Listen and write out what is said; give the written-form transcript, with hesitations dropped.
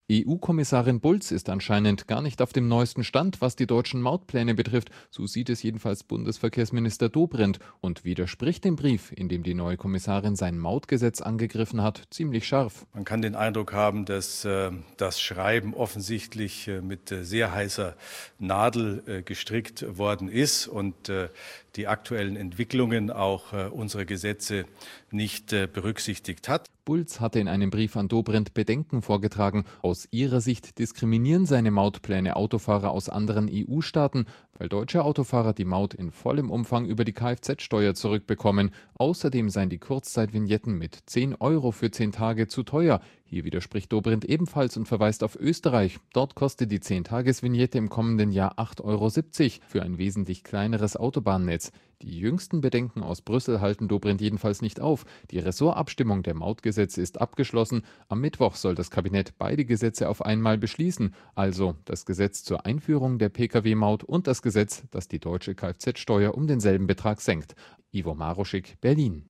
EU-Kommissarin Bulc ist anscheinend gar nicht auf dem neuesten Stand, was die deutschen Mautpläne betrifft. So sieht es jedenfalls Bundesverkehrsminister Dobrindt und widerspricht dem Brief, in dem die neue Kommissarin sein Mautgesetz angegriffen hat, ziemlich scharf. Man kann den Eindruck haben, dass das Schreiben offensichtlich mit sehr heißer Nadel gestrickt worden ist und die aktuellen Entwicklungen auch unsere Gesetze nicht berücksichtigt hat. Bulc hatte in einem Brief an Dobrindt Bedenken vorgetragen. Aus ihrer Sicht diskriminieren seine Mautpläne Autofahrer aus anderen EU-Staaten, weil deutsche Autofahrer die Maut in vollem Umfang über die Kfz-Steuer zurückbekommen. Außerdem seien die Kurzzeitvignetten mit 10 Euro für 10 Tage zu teuer. Hier widerspricht Dobrindt ebenfalls und verweist auf Österreich. Dort kostet die 10-Tages-Vignette im kommenden Jahr 8,70 Euro für ein wesentlich kleineres Autobahnnetz. Die jüngsten Bedenken aus Brüssel halten Dobrindt jedenfalls nicht auf. Die Ressortabstimmung der Mautgesetze ist abgeschlossen. Am Mittwoch soll das Kabinett beide Gesetze auf einmal beschließen. Also das Gesetz zur Einführung der Pkw-Maut und das Gesetz, das die deutsche Kfz-Steuer um denselben Betrag senkt. Ivo Maroschik, Berlin.